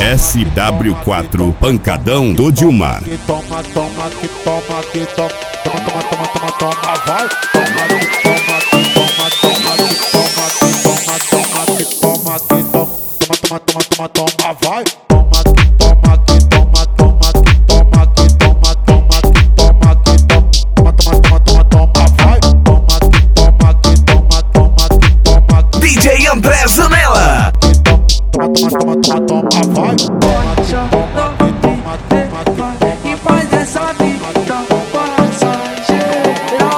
SW4 Pancadão do Dilmar. Toma, toma, que toma, que toma, toma, toma, toma, toma, toma, vai. Toma, que toma, que toma, toma, que toma, que toma, que toma, que toma, toma, toma, toma, toma, vai. Toma, que toma, que toma, toma, que toma, que toma, toma, que toma, que toma, toma, toma, toma, toma, vai. Toma, que toma, que toma, toma, que toma, que DJ André Zanella. toma, toma, toma, toma, toma, vai. Toma, que toma, que toma, toma, que toma. E faz essa vida passageira.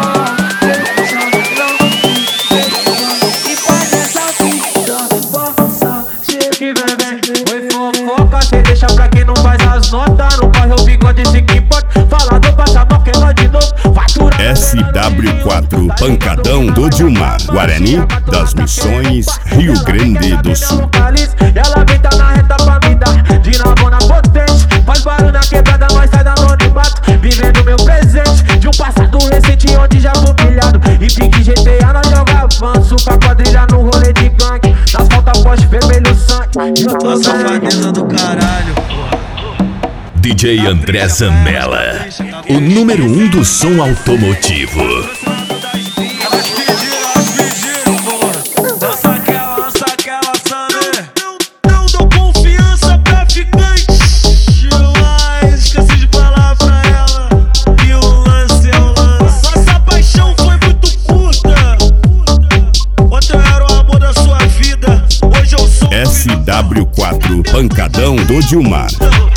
E faz essa vida passageira. Oi, fofoca, cê deixa pra quem não faz as notas. Não corre o bigode, se que importa. Falador passa mal, que nós de novo. Fatura. SW4 Pancadão do Dilmar, Guarani das Missões, Rio Grande do Sul. Ela vem tá na reta pra me dar de navona potente. Faz barulho na quebrada, nós sai da anonimato. Vivendo meu presente de um passado recente onde já fui pilhado. E pique GTA nós joga avanço pra quadrilha no rolê de gangue. Nas faltas poste vermelho sangue. Eu tô safadeza do caralho. DJ André Zanella, o número 1 do som automotivo. Elas pediram, pô. Lança aquela, sabe? Não dou confiança pra ficante. Mas esqueci de falar pra ela que o lance é o lance. Nossa paixão foi muito curta. Ontem eu era o amor da sua vida. Hoje eu sou SW4 Pancadão do Dilmar.